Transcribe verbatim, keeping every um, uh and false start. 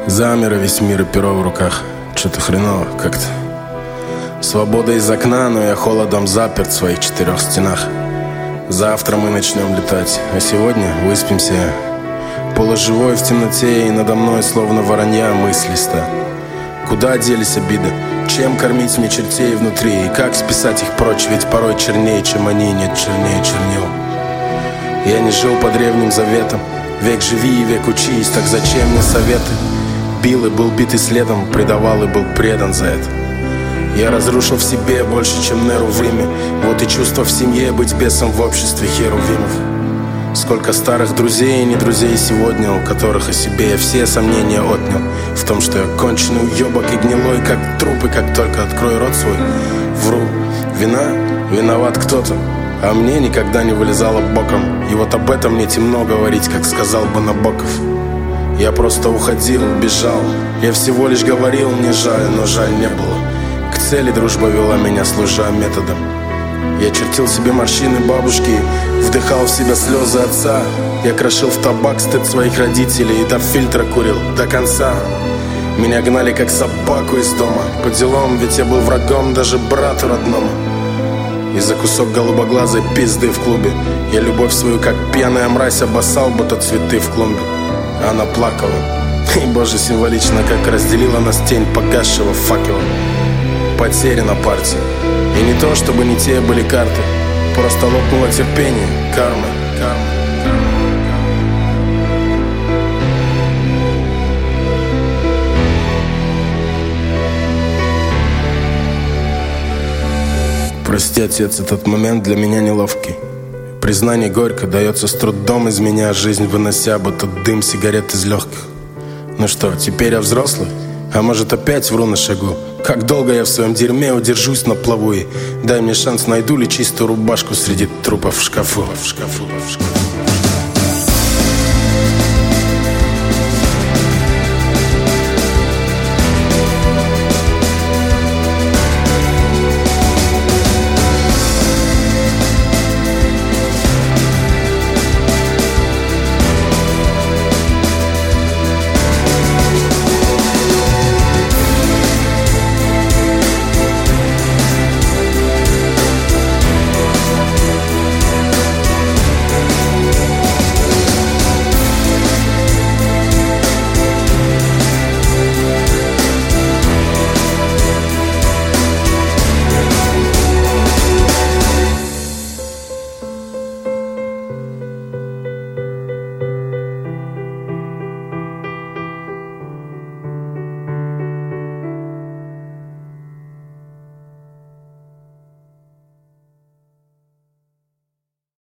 Замер и весь мир и перо в руках. Что-то хреново как-то. Свобода из окна, но я холодом заперт в своих четырех стенах. Завтра мы начнем летать, а сегодня выспимся. Полуживой в темноте, и надо мной словно воронья мыслиста. Куда делись обиды? Чем кормить мне чертей внутри? И как списать их прочь? Ведь порой чернее, чем они, нет чернее чернил. Я не жил по древним заветам. Век живи и век учись, так зачем мне советы? Бил и был битый следом, предавал и был предан за это. Я разрушил в себе больше, чем Неру в Риме. Вот и чувство в семье, быть бесом в обществе херувимов. Сколько старых друзей и не друзей сегодня, у которых о себе я все сомнения отнял. В том, что я конченый уебок и гнилой, как труп, и как только открою рот свой, вру. Вина? Виноват кто-то, а мне никогда не вылезало боком. И вот об этом мне темно говорить, как сказал бы Набоков. Я просто уходил, бежал. Я всего лишь говорил, мне жаль, но жаль не было. К цели дружба вела меня, служа методом. Я чертил себе морщины бабушки, вдыхал в себя слезы отца. Я крошил в табак стыд своих родителей и до фильтра курил до конца. Меня гнали как собаку из дома по делам, ведь я был врагом даже брату родному. И за кусок голубоглазой пизды в клубе я любовь свою, как пьяная мразь, обоссал бы то цветы в клумбе. Она плакала, и, боже, символично, как разделила нас тень погасшего факела. Потеряна партия. И не то, чтобы не те были карты, просто лопнуло терпение, карма, карма. Прости, отец, этот момент для меня неловкий. Признание горько дается с трудом из меня, жизнь вынося будто дым сигарет из легких. Ну что, теперь я взрослый? А может, опять вру на шагу? Как долго я в своем дерьме удержусь на плаву? И дай мне шанс, найду ли чистую рубашку среди трупов в шкафу, в шкафу, в шкафу.